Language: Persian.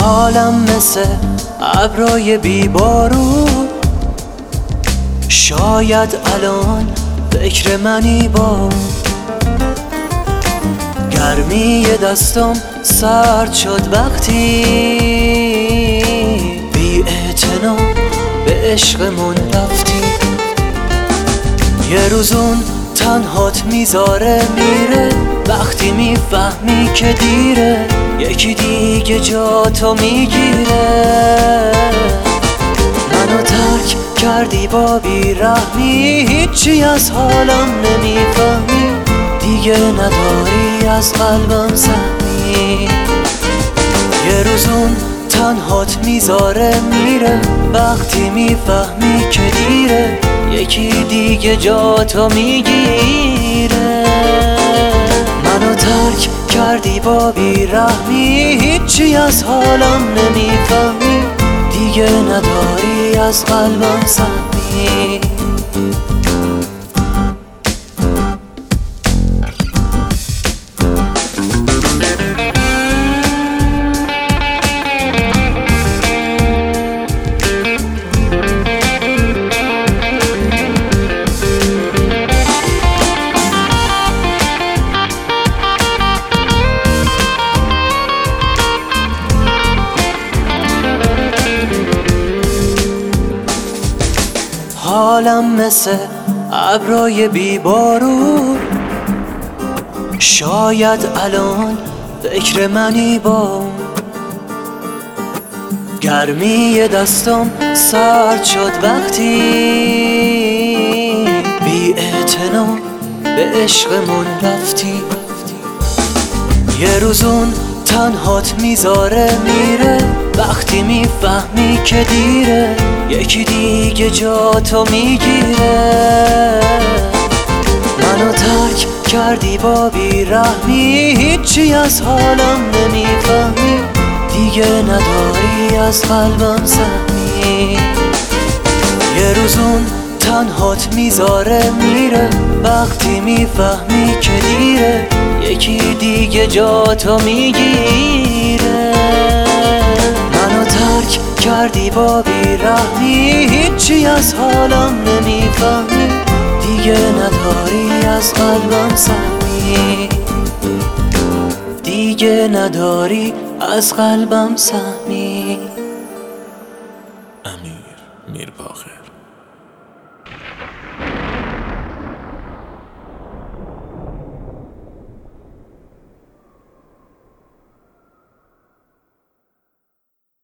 حالم مثل ابرای بیبارون، شاید الان فکر منی با گرمی دستم سرد شد وقتی بی اعتنا به عشقمون رفتی. یه روزون تنهات میذاره میره، وقتی میفهمی که دیره یکی دیگه جاتو میگیره. منو ترک کردی با بیرحمی، هیچی از حالم نمیفهمی، دیگه نداری از قلبم سهمی. یه روزون تنهات میذاره میره، وقتی میفهمی که دیره یکی دیگه جاتو میگیره. منو ترک کردی با بیرحمی، هیچی از حالم نمیفهمی، دیگه نداری از قلبم سهمی. حالم مثل ابرای بیبارون، شاید الان فکر منی با گرمی دستم سرد شد وقتی بی اعتنا به عشقمون رفتی. یه روزون تنهات میذاره میره، وقتی میفهمی که دیره یکی دیگه جاتو میگیره. منو ترک کردی با بیرحمی، هیچی از حالم نمیفهمی، دیگه نداری از قلبم سهمی. یه روزون تنهات میذاره میره، وقتی میفهمی که دیره یکی دیگه جاتو میگیره. منو ترک کردی با بیرحمی، هیچی از حالم نمیفهمی، دیگه نداری از قلبم سهمی، دیگه نداری از قلبم سهمی.